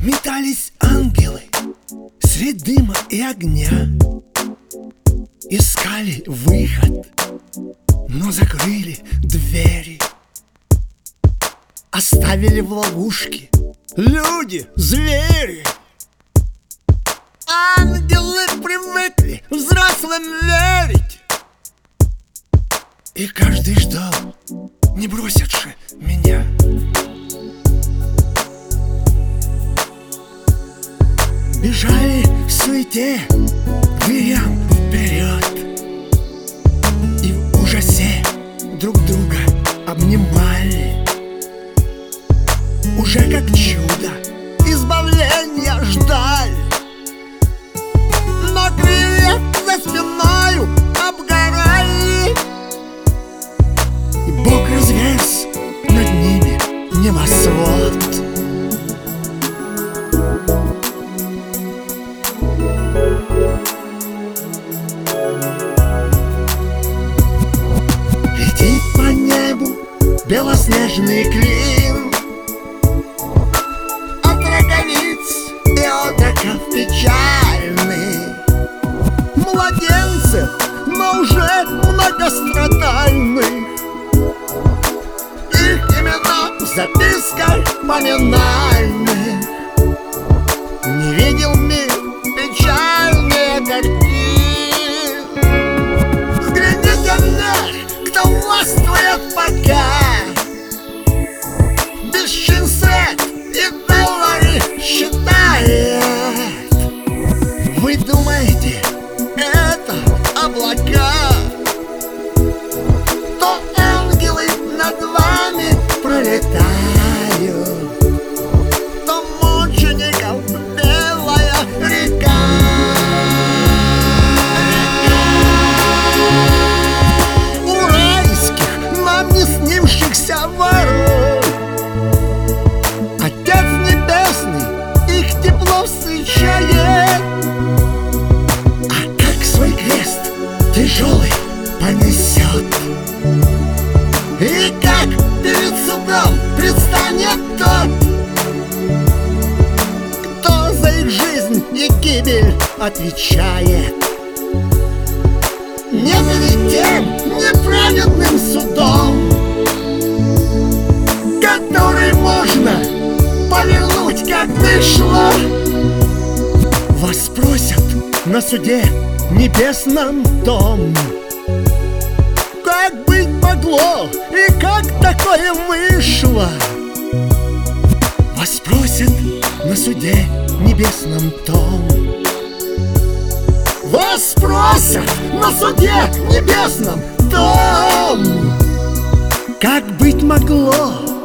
Метались ангелы средь дыма и огня, искали выход, но закрыли двери. Оставили в ловушке люди, звери. Ангелы привыкли взрослым верить, и каждый ждал, не бросят же меня. Бежали в суете дверям вперед, и в ужасе друг друга обнимали. Уже как чудо избавления ждали, но крылья за спиною обгорали, и Бог разверз над ними небосвод. Летит по небу белоснежный клин от роговиц и отоков печальных, младенцев, но уже многострадальных. Их имена в записках поминальных. Не видел мир печальнее картин. Взгляните вверх, кто властвует пока. Бесчинствует и доллары считает. Вы думаете, это облака? То ангелы над вами пролетают, то мучеников белая река. У райских, нам не снившихся ворот Отец Небесный их тепло встречает. А как свой крест тяжелый понесет, и как перед судом предстанет тот, кто за их жизнь и гибель отвечает. Не перед тем неправедным судом, который можно повернуть, как пришло. Вас спросят на суде небесном том, как быть могло и как такое вышло. Вас спросят на суде небесном том. Вас спросят на суде небесном том, как быть могло